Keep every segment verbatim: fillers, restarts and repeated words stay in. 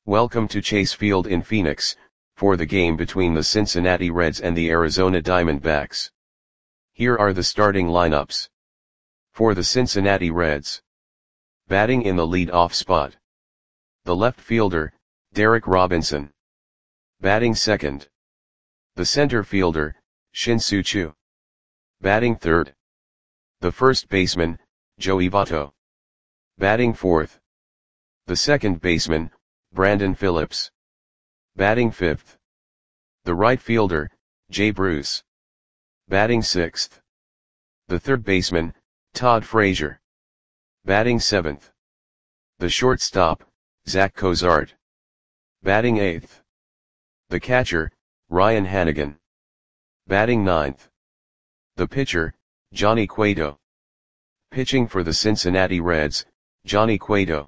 Welcome to Chase Field in Phoenix, for the game between the Cincinnati Reds and the Arizona Diamondbacks. Here are the starting lineups. For the Cincinnati Reds. Batting in the lead-off spot. The left fielder, Derek Robinson. Batting second. The center fielder, Shin-Soo Choo. Batting third. The first baseman, Joey Votto. Batting fourth. The second baseman, Brandon Phillips. Batting fifth. The right fielder, Jay Bruce. Batting sixth. The third baseman, Todd Frazier. Batting seventh. The shortstop, Zach Cozart. Batting eighth. The catcher, Ryan Hanigan. Batting ninth. The pitcher, Johnny Cueto. Pitching for the Cincinnati Reds, Johnny Cueto.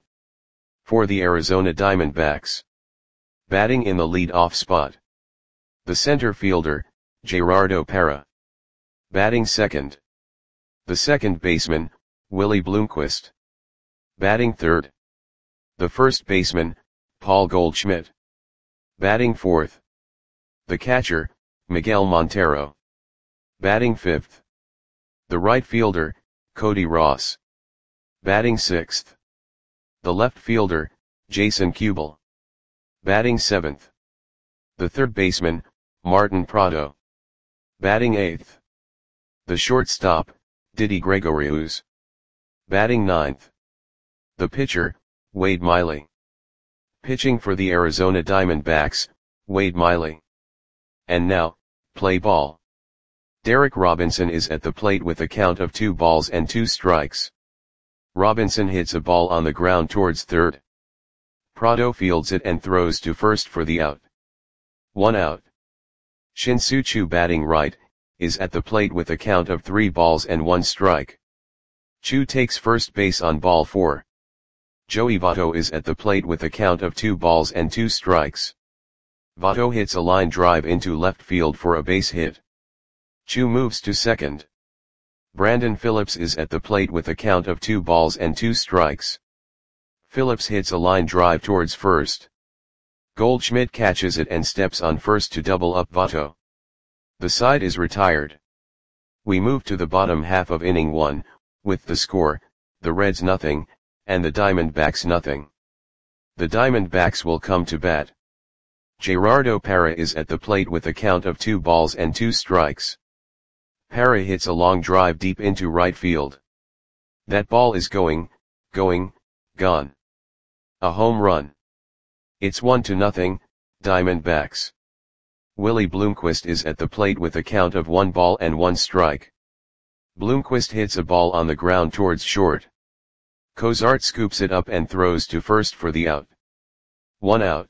For the Arizona Diamondbacks. Batting in the lead-off spot. The center fielder, Gerardo Parra. Batting second. The second baseman, Willie Bloomquist. Batting third. The first baseman, Paul Goldschmidt. Batting fourth. The catcher, Miguel Montero. Batting fifth. The right fielder, Cody Ross. Batting sixth. The left fielder, Jason Kubel. Batting seventh. The third baseman, Martin Prado. Batting eighth. The shortstop, Didi Gregorius. Batting ninth. The pitcher, Wade Miley. Pitching for the Arizona Diamondbacks, Wade Miley. And now, play ball. Derek Robinson is at the plate with a count of two balls and two strikes. Robinson hits a ball on the ground towards third. Prado fields it and throws to first for the out. One out. Shin-Soo Choo, batting right, is at the plate with a count of three balls and one strike. Choo takes first base on ball four. Joey Votto is at the plate with a count of two balls and two strikes. Votto hits a line drive into left field for a base hit. Choo moves to second. Brandon Phillips is at the plate with a count of two balls and two strikes. Phillips hits a line drive towards first. Goldschmidt catches it and steps on first to double up Votto. The side is retired. We move to the bottom half of inning one, with the score, the Reds nothing, and the Diamondbacks nothing. The Diamondbacks will come to bat. Gerardo Parra is at the plate with a count of two balls and two strikes. Parra hits a long drive deep into right field. That ball is going, going, gone. A home run. It's one to nothing, Diamondbacks. Willie Bloomquist is at the plate with a count of one ball and one strike. Bloomquist hits a ball on the ground towards short. Cozart scoops it up and throws to first for the out. One out.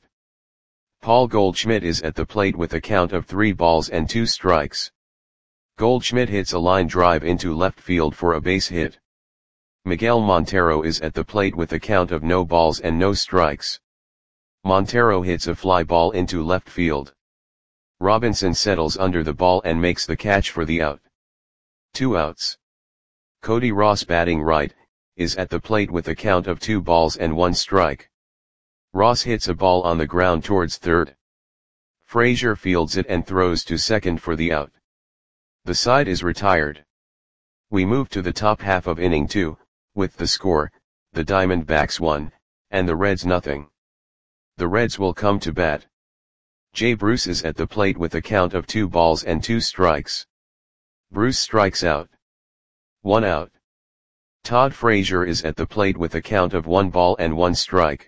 Paul Goldschmidt is at the plate with a count of three balls and two strikes. Goldschmidt hits a line drive into left field for a base hit. Miguel Montero is at the plate with a count of no balls and no strikes. Montero hits a fly ball into left field. Robinson settles under the ball and makes the catch for the out. Two outs. Cody Ross, batting right, is at the plate with a count of two balls and one strike. Ross hits a ball on the ground towards third. Frazier fields it and throws to second for the out. The side is retired. We move to the top half of inning two, with the score, the Diamondbacks one, and the Reds nothing. The Reds will come to bat. Jay Bruce is at the plate with a count of two balls and two strikes. Bruce strikes out. One out. Todd Frazier is at the plate with a count of one ball and one strike.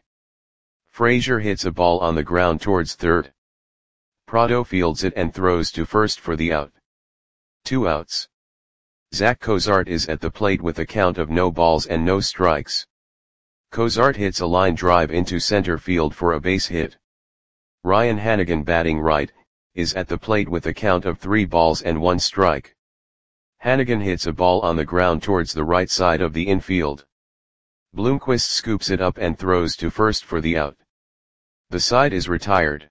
Frazier hits a ball on the ground towards third. Prado fields it and throws to first for the out. Two outs. Zach Cozart is at the plate with a count of no balls and no strikes. Cozart hits a line drive into center field for a base hit. Ryan Hanigan, batting right, is at the plate with a count of three balls and one strike. Hanigan hits a ball on the ground towards the right side of the infield. Bloomquist scoops it up and throws to first for the out. The side is retired.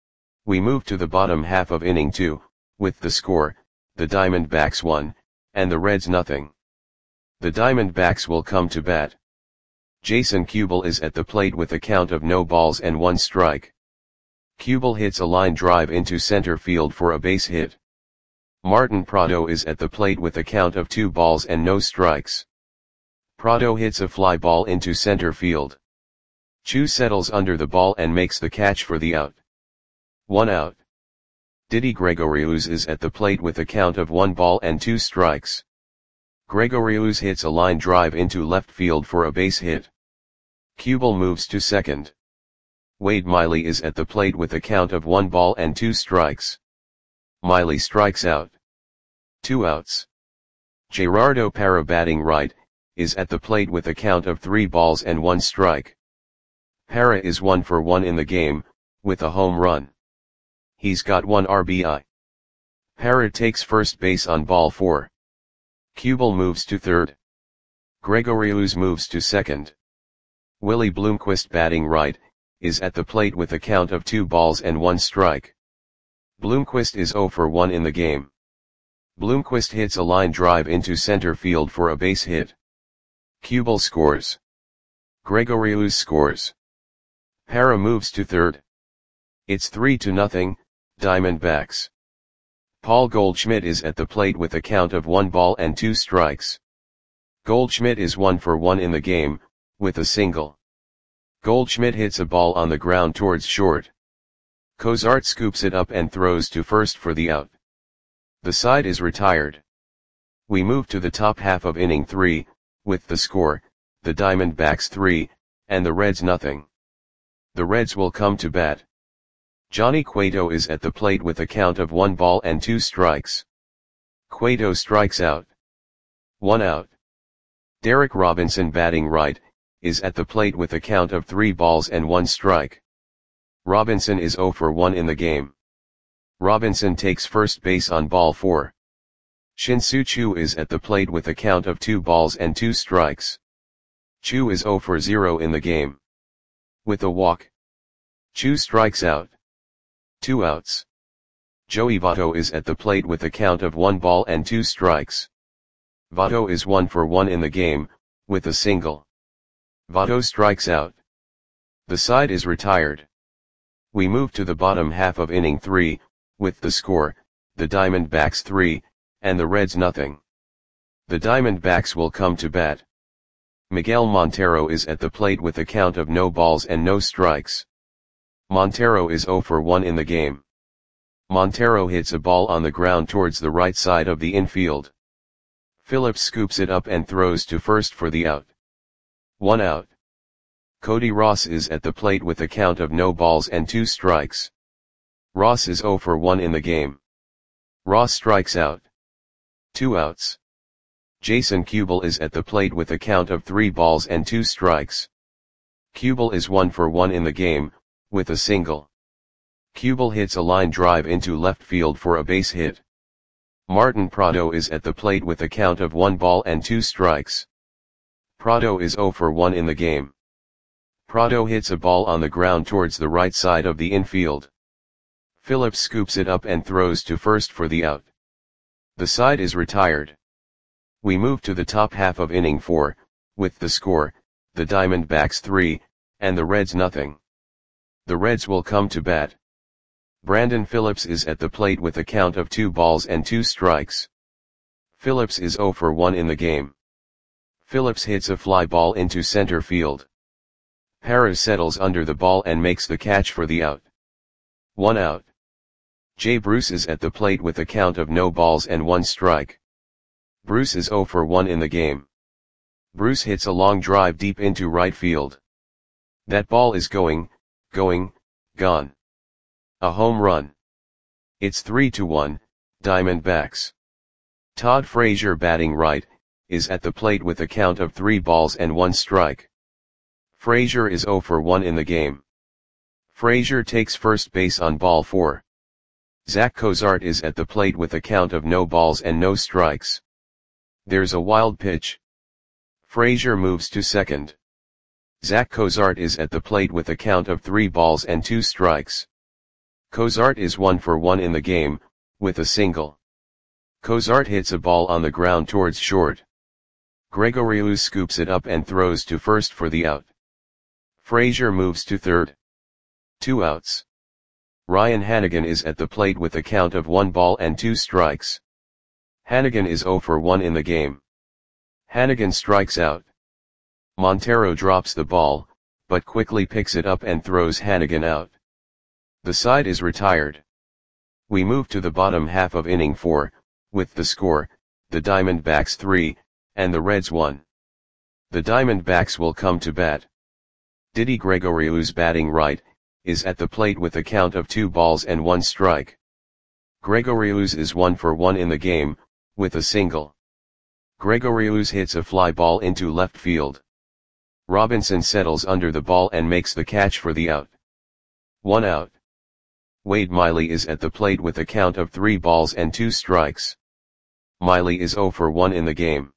We move to the bottom half of inning two, with the score, the Diamondbacks one, and the Reds nothing. The Diamondbacks will come to bat. Jason Kubel is at the plate with a count of no balls and one strike. Kubel hits a line drive into center field for a base hit. Martin Prado is at the plate with a count of two balls and no strikes. Prado hits a fly ball into center field. Chu settles under the ball and makes the catch for the out. One out. Didi Gregorius is at the plate with a count of one ball and two strikes. Gregorius hits a line drive into left field for a base hit. Kubel moves to second. Wade Miley is at the plate with a count of one ball and two strikes. Miley strikes out. Two outs. Gerardo Parra, batting right, is at the plate with a count of three balls and one strike. Parra is one for one in the game, with a home run. He's got one R B I. Parra takes first base on ball four. Kubel moves to third. Gregorius moves to second. Willie Bloomquist, batting right, is at the plate with a count of two balls and one strike. Bloomquist is zero for one in the game. Bloomquist hits a line drive into center field for a base hit. Kubel scores. Gregorius scores. Parra moves to third. It's three to nothing, Diamondbacks. Paul Goldschmidt is at the plate with a count of one ball and two strikes. Goldschmidt is one for one in the game, with a single. Goldschmidt hits a ball on the ground towards short. Cozart scoops it up and throws to first for the out. The side is retired. We move to the top half of inning three, with the score, the Diamondbacks three, and the Reds nothing. The Reds will come to bat. Johnny Cueto is at the plate with a count of one ball and two strikes. Cueto strikes out. One out. Derek Robinson, batting right, is at the plate with a count of three balls and one strike. Robinson is zero for one in the game. Robinson takes first base on ball four. Shin-Soo Choo is at the plate with a count of two balls and two strikes. Choo is zero for zero in the game. With a walk, Choo strikes out. Two outs. Joey Votto is at the plate with a count of one ball and two strikes. Votto is one for one in the game, with a single. Votto strikes out. The side is retired. We move to the bottom half of inning three, with the score, the Diamondbacks three, and the Reds nothing. The Diamondbacks will come to bat. Miguel Montero is at the plate with a count of no balls and no strikes. Montero is zero for one in the game. Montero hits a ball on the ground towards the right side of the infield. Phillips scoops it up and throws to first for the out. One out. Cody Ross is at the plate with a count of no balls and two strikes. Ross is zero for one in the game. Ross strikes out. Two outs. Jason Kubel is at the plate with a count of three balls and two strikes. Kubel is one for one in the game, with a single. Kubel hits a line drive into left field for a base hit. Martin Prado is at the plate with a count of one ball and two strikes. Prado is zero for one in the game. Prado hits a ball on the ground towards the right side of the infield. Phillips scoops it up and throws to first for the out. The side is retired. We move to the top half of inning four, with the score, the Diamondbacks three, and the Reds nothing. The Reds will come to bat. Brandon Phillips is at the plate with a count of two balls and two strikes. Phillips is zero for one in the game. Phillips hits a fly ball into center field. Parra settles under the ball and makes the catch for the out. One out. Jay Bruce is at the plate with a count of no balls and one strike. Bruce is zero for one in the game. Bruce hits a long drive deep into right field. That ball is going, going, gone. A home run. It's three to one, Diamondbacks. Todd Frazier, batting right, is at the plate with a count of three balls and one strike. Frazier is zero for one in the game. Frazier takes first base on ball four. Zach Cozart is at the plate with a count of no balls and no strikes. There's a wild pitch. Frazier moves to second. Zach Cozart is at the plate with a count of three balls and two strikes. Cozart is one for one in the game, with a single. Cozart hits a ball on the ground towards short. Gregoriou scoops it up and throws to first for the out. Frazier moves to third. Two outs. Ryan Hanigan is at the plate with a count of one ball and two strikes. Hanigan is oh for one in the game. Hanigan strikes out. Montero drops the ball, but quickly picks it up and throws Hanigan out. The side is retired. We move to the bottom half of inning four, with the score, the Diamondbacks three, and the Reds one. The Diamondbacks will come to bat. Didi Gregoriou's batting right, is at the plate with a count of two balls and one strike. Gregoriou's is one for one in the game, with a single. Gregoriou's hits a fly ball into left field. Robinson settles under the ball and makes the catch for the out. One out. Wade Miley is at the plate with a count of three balls and two strikes. Miley is oh for one in the game.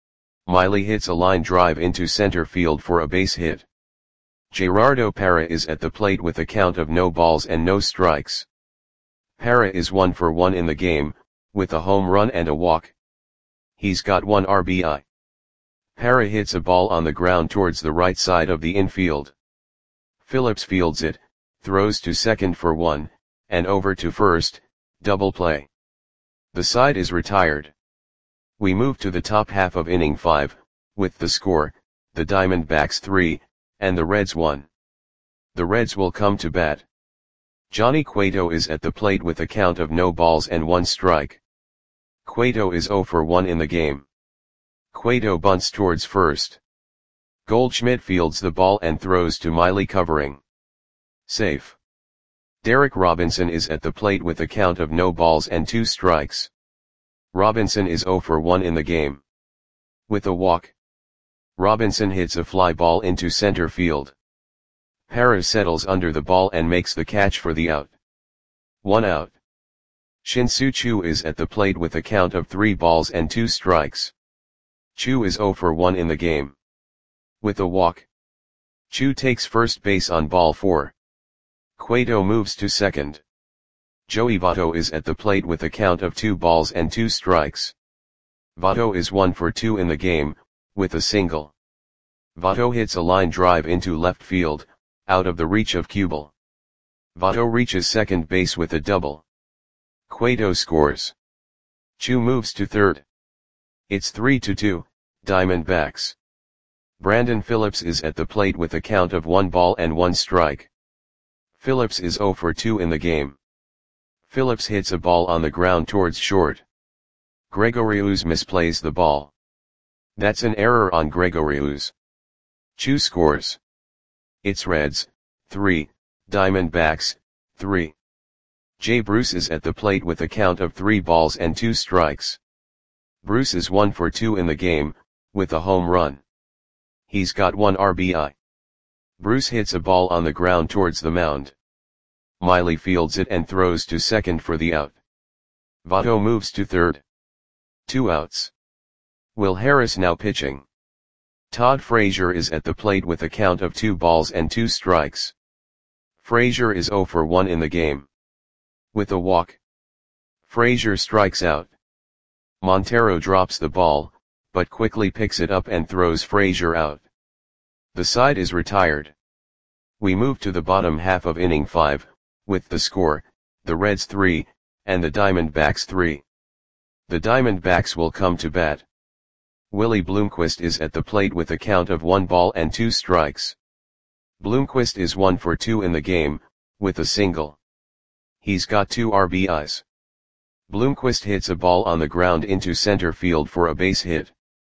Miley hits a line drive into center field for a base hit. Gerardo Parra is at the plate with a count of no balls and no strikes. Parra is one for one in the game, with a home run and a walk. He's got one R B I. Parra hits a ball on the ground towards the right side of the infield. Phillips fields it, throws to second for one, and over to first, double play. The side is retired. We move to the top half of inning five, with the score, the Diamondbacks three, and the Reds one. The Reds will come to bat. Johnny Cueto is at the plate with a count of no balls and one strike. Cueto is oh for one in the game. Cueto bunts towards first. Goldschmidt fields the ball and throws to Miley covering. Safe. Derek Robinson is at the plate with a count of no balls and two strikes. Robinson is oh for one in the game. With a walk. Robinson hits a fly ball into center field. Parra settles under the ball and makes the catch for the out. One out. Shin-Soo Choo is at the plate with a count of three balls and two strikes. Choo is oh for one in the game. With a walk. Choo takes first base on ball four. Cueto moves to second. Joey Votto is at the plate with a count of two balls and two strikes. Votto is one for two in the game, with a single. Votto hits a line drive into left field, out of the reach of Kubel. Votto reaches second base with a double. Cueto scores. Choo moves to third. It's three to two, Diamondbacks. Brandon Phillips is at the plate with a count of one ball and one strike. Phillips is oh for two in the game. Phillips hits a ball on the ground towards short. Gregoriou's misplays the ball. That's an error on Gregoriou's. Choo scores. It's Reds, three, Diamondbacks, three. Jay Bruce is at the plate with a count of three balls and two strikes. Bruce is one for two in the game, with a home run. He's got one R B I. Bruce hits a ball on the ground towards the mound. Miley fields it and throws to second for the out. Votto moves to third. Two outs. Will Harris now pitching. Todd Frazier is at the plate with a count of two balls and two strikes. Frazier is oh for one in the game. With a walk. Frazier strikes out. Montero drops the ball, but quickly picks it up and throws Frazier out. The side is retired. We move to the bottom half of inning five, with the score, the Reds three, and the Diamondbacks three. The Diamondbacks will come to bat. Willie Bloomquist is at the plate with a count of one ball and two strikes. Bloomquist is one for two in the game, with a single. He's got two R B Is. Bloomquist hits a ball on the ground into center field for a base hit.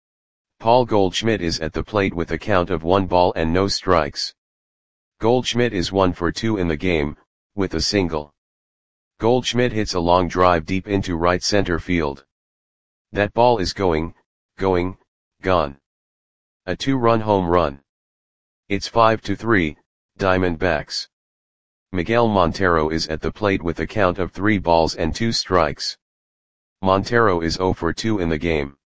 Paul Goldschmidt is at the plate with a count of one ball and no strikes. Goldschmidt is one for two in the game, with a single. Goldschmidt hits a long drive deep into right center field. That ball is going, going, gone. A two-run home run. It's five to three, Diamondbacks. Miguel Montero is at the plate with a count of three balls and two strikes. Montero is oh for two in the game.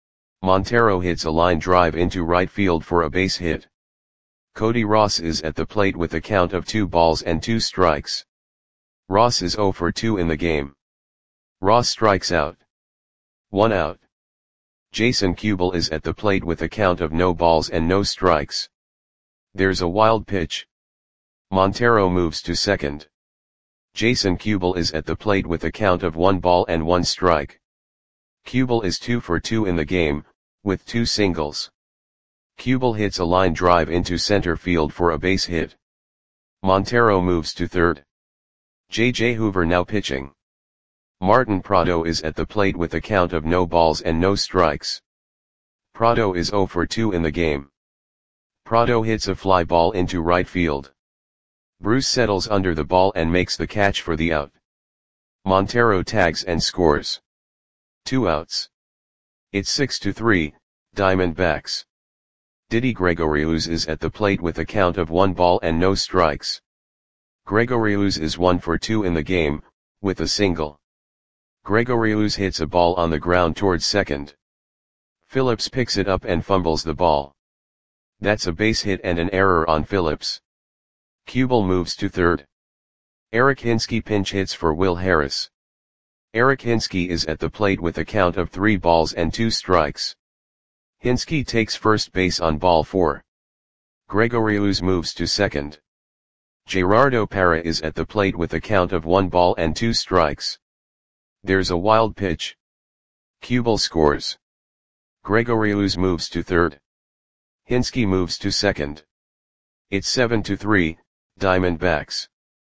Montero hits a line drive into right field for a base hit. Cody Ross is at the plate with a count of two balls and two strikes. Ross is oh for two in the game. Ross strikes out. One out. Jason Kubel is at the plate with a count of no balls and no strikes. There's a wild pitch. Montero moves to second. Jason Kubel is at the plate with a count of one ball and one strike. Kubel is two for two in the game, with two singles. Kubel hits a line drive into center field for a base hit. Montero moves to third. J J Hoover now pitching. Martin Prado is at the plate with a count of no balls and no strikes. Prado is zero for two in the game. Prado hits a fly ball into right field. Bruce settles under the ball and makes the catch for the out. Montero tags and scores. Two outs. It's six to three, Diamondbacks. Didi Gregorius is at the plate with a count of one ball and no strikes. Gregorius is one for two in the game, with a single. Gregorius hits a ball on the ground towards second. Phillips picks it up and fumbles the ball. That's a base hit and an error on Phillips. Kubel moves to third. Eric Hinske pinch hits for Will Harris. Eric Hinske is at the plate with a count of three balls and two strikes. Hinske takes first base on ball four. Gregorius moves to second. Gerardo Parra is at the plate with a count of one ball and two strikes. There's a wild pitch. Kubel scores. Gregorius moves to third. Hinske moves to second. It's seven to three, Diamondbacks.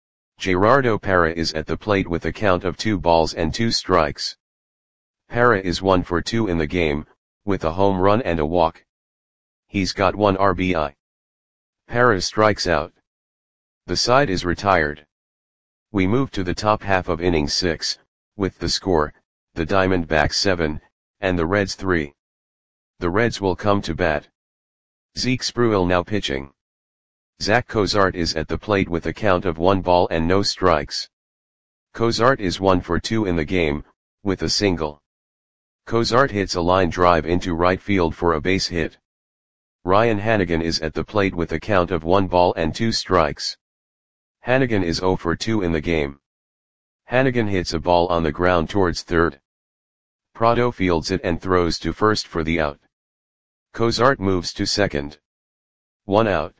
Gerardo Parra is at the plate with a count of two balls and two strikes. Parra is one for two in the game, with a home run and a walk. He's got one R B I. Parra strikes out. The side is retired. We move to the top half of inning six, with the score, the Diamondbacks seven, and the Reds three. The Reds will come to bat. Zeke Spruill now pitching. Zach Cozart is at the plate with a count of one ball and no strikes. Cozart is one for two in the game, with a single. Cozart hits a line drive into right field for a base hit. Ryan Hanigan is at the plate with a count of one ball and two strikes. Hanigan is zero for two in the game. Hanigan hits a ball on the ground towards third. Prado fields it and throws to first for the out. Cozart moves to second. One out.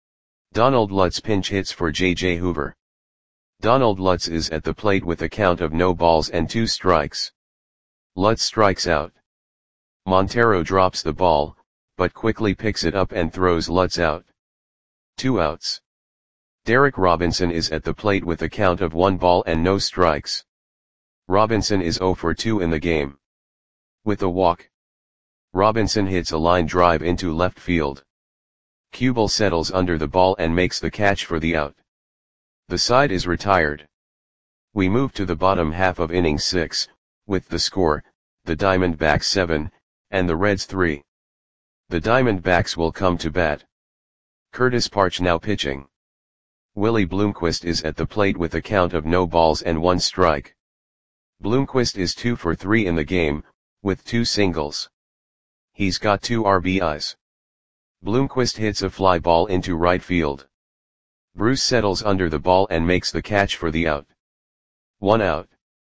Donald Lutz pinch hits for J J Hoover. Donald Lutz is at the plate with a count of no balls and two strikes. Lutz strikes out. Montero drops the ball, but quickly picks it up and throws Lutz out. Two outs. Derek Robinson is at the plate with a count of one ball and no strikes. Robinson is zero for two in the game. With a walk. Robinson hits a line drive into left field. Kubel settles under the ball and makes the catch for the out. The side is retired. We move to the bottom half of inning six, with the score, the Diamondbacks seven, and the Reds three. The Diamondbacks will come to bat. Curtis Parch now pitching. Willie Bloomquist is at the plate with a count of no balls and one strike. Bloomquist is two for three in the game, with two singles. He's got two R B Is. Bloomquist hits a fly ball into right field. Bruce settles under the ball and makes the catch for the out. One out.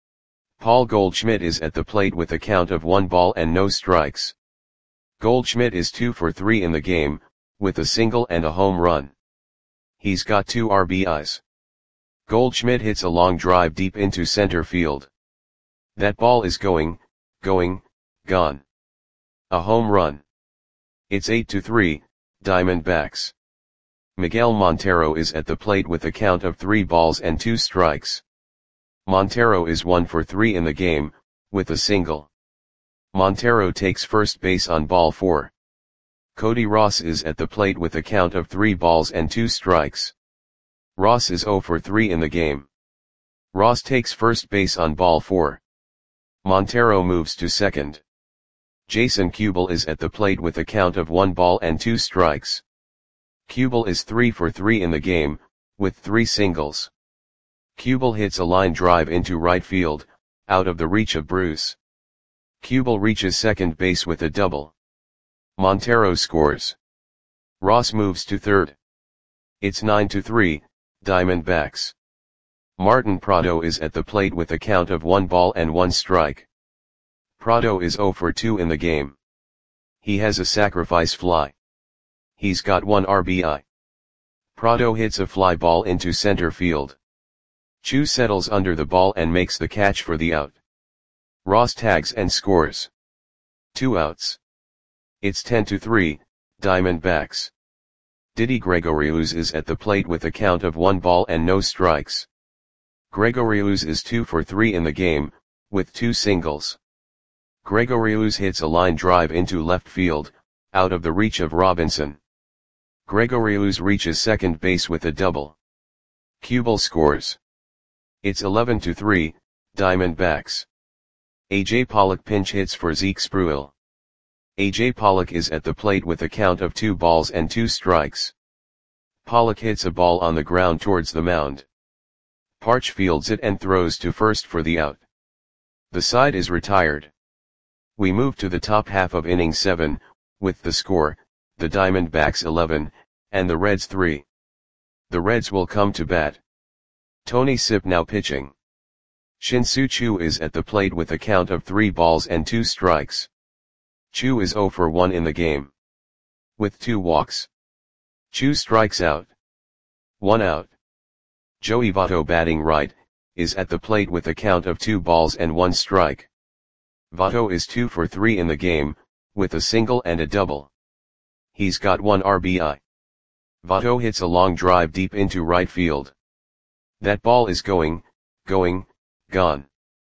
Paul Goldschmidt is at the plate with a count of one ball and no strikes. Goldschmidt is two for three in the game, with a single and a home run. He's got two R B Is. Goldschmidt hits a long drive deep into center field. That ball is going, going, gone. A home run. It's eight to three, Diamondbacks. Miguel Montero is at the plate with a count of three balls and two strikes. Montero is one for three in the game, with a single. Montero takes first base on ball four. Cody Ross is at the plate with a count of three balls and two strikes. Ross is zero for three in the game. Ross takes first base on ball four. Montero moves to second. Jason Kubel is at the plate with a count of one ball and two strikes. Kubel is three for three in the game, with three singles. Kubel hits a line drive into right field, out of the reach of Bruce. Kubel reaches second base with a double. Montero scores. Ross moves to third. It's nine to three, Diamondbacks. Martin Prado is at the plate with a count of one ball and one strike. Prado is zero for two in the game. He has a sacrifice fly. He's got one R B I. Prado hits a fly ball into center field. Chu settles under the ball and makes the catch for the out. Ross tags and scores. Two outs. It's ten to three, Diamondbacks. Didi Gregorius is at the plate with a count of one ball and no strikes. Gregorius is two for three in the game, with two singles. Gregorius hits a line drive into left field, out of the reach of Robinson. Gregorius reaches second base with a double. Kubel scores. It's eleven to three, Diamondbacks. A J Pollock pinch hits for Zeke Spruill. A J Pollock is at the plate with a count of two balls and two strikes. Pollock hits a ball on the ground towards the mound. Parch fields it and throws to first for the out. The side is retired. We move to the top half of inning seven, with the score, the Diamondbacks eleven, and the Reds three. The Reds will come to bat. Tony Sipp now pitching. Shin-Soo Choo is at the plate with a count of three balls and two strikes. Choo is zero for one in the game. With two walks. Choo strikes out. One out. Joey Votto batting right, is at the plate with a count of two balls and one strike. Votto is two for three in the game, with a single and a double. He's got one R B I. Votto hits a long drive deep into right field. That ball is going, going, gone.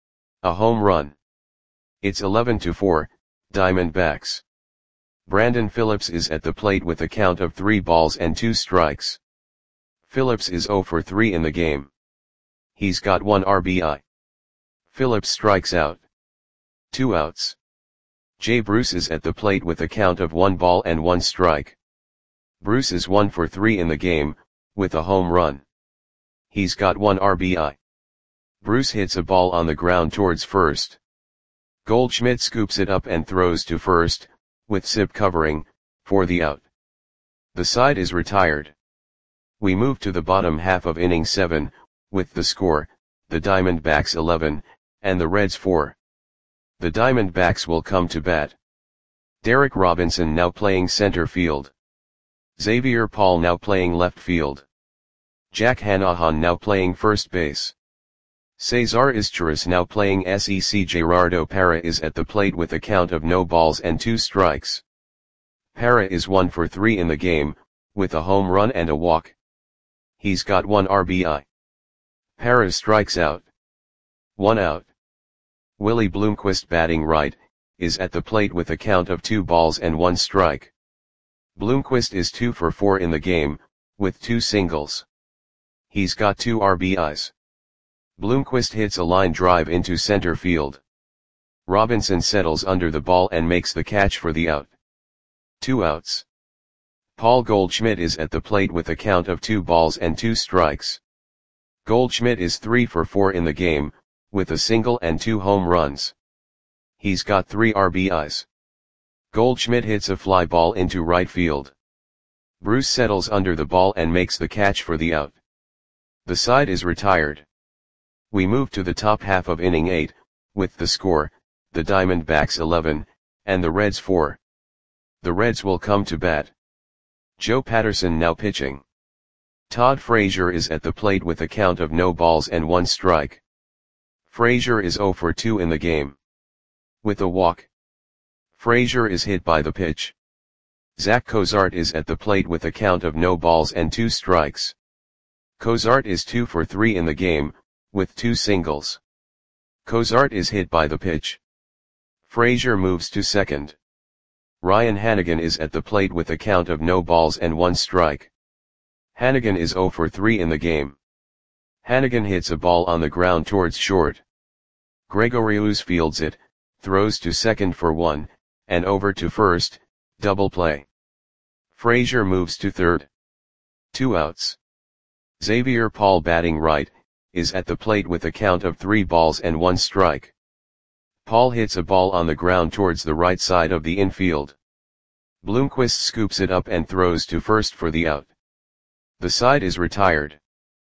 A home run. It's eleven to four, Diamondbacks. Brandon Phillips is at the plate with a count of three balls and two strikes. Phillips is zero for three in the game. He's got one R B I. Phillips strikes out. Two outs. Jay Bruce is at the plate with a count of one ball and one strike. Bruce is one for three in the game, with a home run. He's got one R B I. Bruce hits a ball on the ground towards first. Goldschmidt scoops it up and throws to first, with Sipp covering, for the out. The side is retired. We move to the bottom half of inning seven, with the score, the Diamondbacks eleven, and the Reds four. The Diamondbacks will come to bat. Derek Robinson now playing center field. Xavier Paul now playing left field. Jack Hanahan now playing first base. Cesar Izturis now playing S E C. Gerardo Parra is at the plate with a count of no balls and two strikes. Parra is one for three in the game, with a home run and a walk. He's got one R B I. Parra strikes out. One out. Willie Bloomquist batting right, is at the plate with a count of two balls and one strike. Bloomquist is two for four in the game, with two singles. He's got two R B Is. Bloomquist hits a line drive into center field. Robinson settles under the ball and makes the catch for the out. Two outs. Paul Goldschmidt is at the plate with a count of two balls and two strikes. Goldschmidt is three for four in the game, with a single and two home runs. He's got three R B Is. Goldschmidt hits a fly ball into right field. Bruce settles under the ball and makes the catch for the out. The side is retired. We move to the top half of inning eight, with the score, the Diamondbacks eleven, and the Reds four. The Reds will come to bat. Joe Patterson now pitching. Todd Frazier is at the plate with a count of no balls and one strike. Frazier is zero for two in the game. With a walk. Frazier is hit by the pitch. Zach Cozart is at the plate with a count of no balls and two strikes. Cozart is two for three in the game, with two singles. Cozart is hit by the pitch. Frazier moves to second. Ryan Hanigan is at the plate with a count of no balls and one strike. Hanigan is zero for three in the game. Hanigan hits a ball on the ground towards short. Gregorius fields it, throws to second for one, and over to first, double play. Frazier moves to third. Two outs. Xavier Paul batting right, is at the plate with a count of three balls and one strike. Paul hits a ball on the ground towards the right side of the infield. Bloomquist scoops it up and throws to first for the out. The side is retired.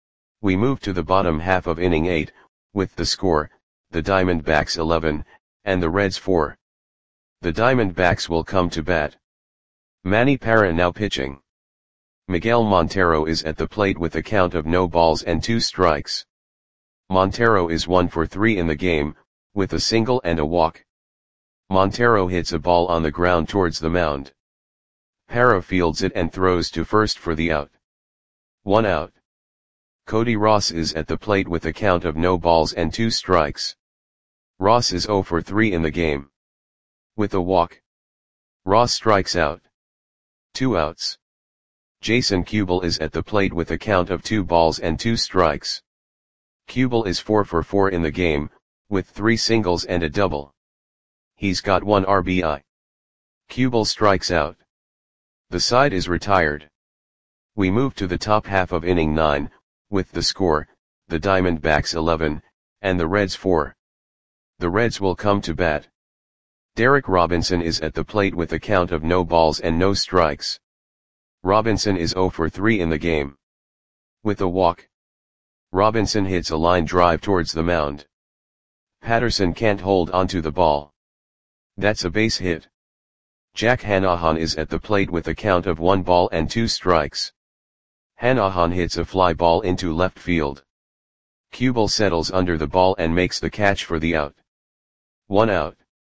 We move to the bottom half of inning eight, with the score, the Diamondbacks eleven, and the Reds four. The Diamondbacks will come to bat. Manny Parra now pitching. Miguel Montero is at the plate with a count of no balls and two strikes. Montero is one for three in the game, with a single and a walk. Montero hits a ball on the ground towards the mound. Parra fields it and throws to first for the out. One out. Cody Ross is at the plate with a count of no balls and two strikes. Ross is zero for three in the game. With a walk, Ross strikes out. Two outs. Jason Kubel is at the plate with a count of two balls and two strikes. Kubel is four for four in the game, with three singles and a double. He's got one R B I. Kubel strikes out. The side is retired. We move to the top half of inning nine, with the score, the Diamondbacks eleven, and the Reds four. The Reds will come to bat. Derek Robinson is at the plate with a count of no balls and no strikes. Robinson is zero for three in the game. With a walk, Robinson hits a line drive towards the mound. Patterson can't hold onto the ball. That's a base hit. Jack Hanahan is at the plate with a count of one ball and two strikes. Hanahan hits a fly ball into left field. Kubel settles under the ball and makes the catch for the out. One out.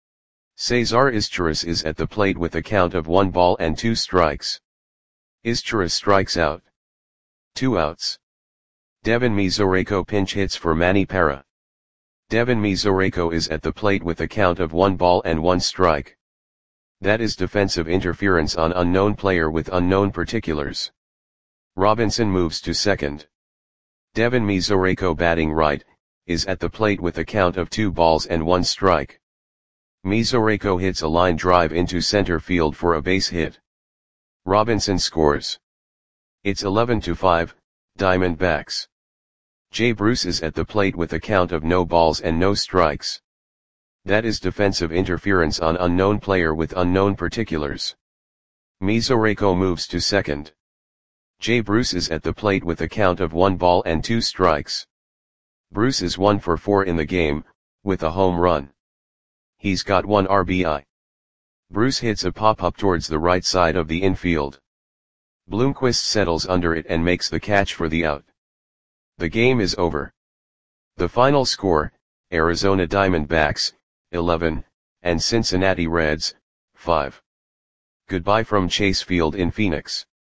Cesar Izturis is at the plate with a count of one ball and two strikes. Izturis strikes out. Two outs. Devin Mesoraco pinch hits for Manny Parra. Devin Mesoraco is at the plate with a count of one ball and one strike. That is defensive interference on unknown player with unknown particulars. Robinson moves to second. Devin Mesoraco, batting right, is at the plate with a count of two balls and one strike. Mesoraco hits a line drive into center field for a base hit. Robinson scores. It's eleven to five, Diamondbacks. Jay Bruce is at the plate with a count of no balls and no strikes. That is defensive interference on unknown player with unknown particulars. Mesoraco moves to second. Jay Bruce is at the plate with a count of one ball and two strikes. Bruce is one for four in the game, with a home run. He's got one R B I. Bruce hits a pop-up towards the right side of the infield. Bloomquist settles under it and makes the catch for the out. The game is over. The final score, Arizona Diamondbacks, eleven, and Cincinnati Reds, five. Goodbye from Chase Field in Phoenix.